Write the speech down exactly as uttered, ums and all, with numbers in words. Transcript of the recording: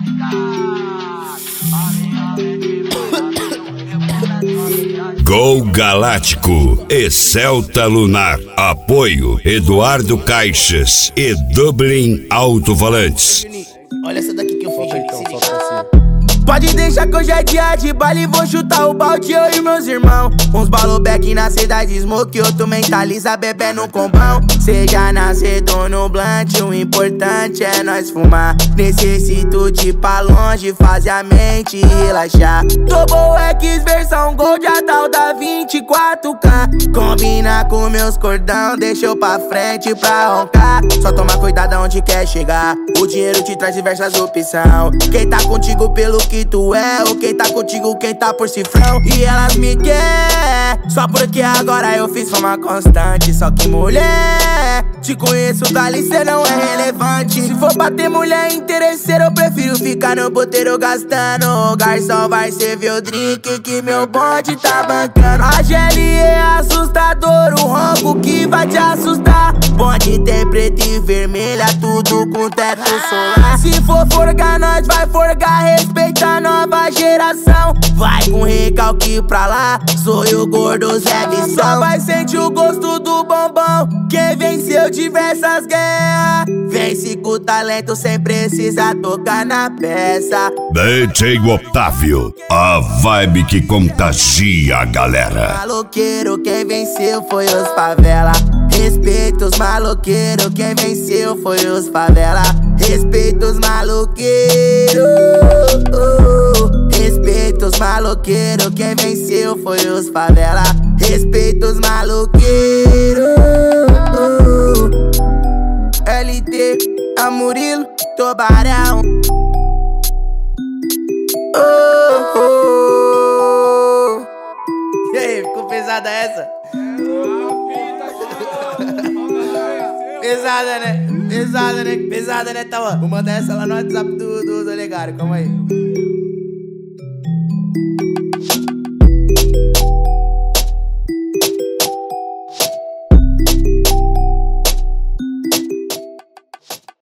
Gol Galáctico e Celta Lunar. Apoio Eduardo Caixas e Dublin Alto-Falantes. Olha essa daqui que eu fiz, então, só pra você. Pode deixar que hoje é dia de baile, vou chutar o balde, eu e meus irmãos. Uns baloback na cidade, smoke, outro mentaliza, bebendo combão. Seja na cedo ou no blunt, o importante é nós fumar. Necessito de ir pra longe, fazer a mente relaxar. Double X versão Gold, a tal da vinte e quatro K. Combina com meus cordão, deixa eu pra frente pra roncar. Só toma cuidado aonde quer chegar, o dinheiro te traz diversas opções. Quem tá contigo pelo que tu é, ou quem tá contigo, quem tá por cifrão. E elas me quer só porque agora eu fiz fama constante. Só que mulher, te conheço, dali cê não é relevante. Se for bater mulher interesseira, eu prefiro ficar no boteiro gastando. O garçom vai servir o drink que meu bonde tá bancando. A G L E é assustador, o ronco que vai te assustar. Bonde tem preto e vermelha, tudo com teto solar. Se for forgar, nós vai forgar, respeita a nova geração. Vai com recalque pra lá, sou eu gordo Zé Vissão. Só vai sentir o gosto do bombom quem venceu diversas guerras. Vence com talento sem precisar tocar na peça. D J Otávio, a vibe que contagia a galera. Maloqueiro, quem venceu foi os favela. Respeita os maloqueiros, quem venceu foi os favela. Respeita os maloqueiros, respeita os maloqueiros, quem venceu foi os favela. Respeita os maloqueiros. L T, Amurilo, Tubarão. Oh, oh. E aí, ficou pesada essa? Pesada, né? Pesada, né? Pesada, né, Tauã? Vou mandar essa lá no WhatsApp do, do, do Olegário, calma aí.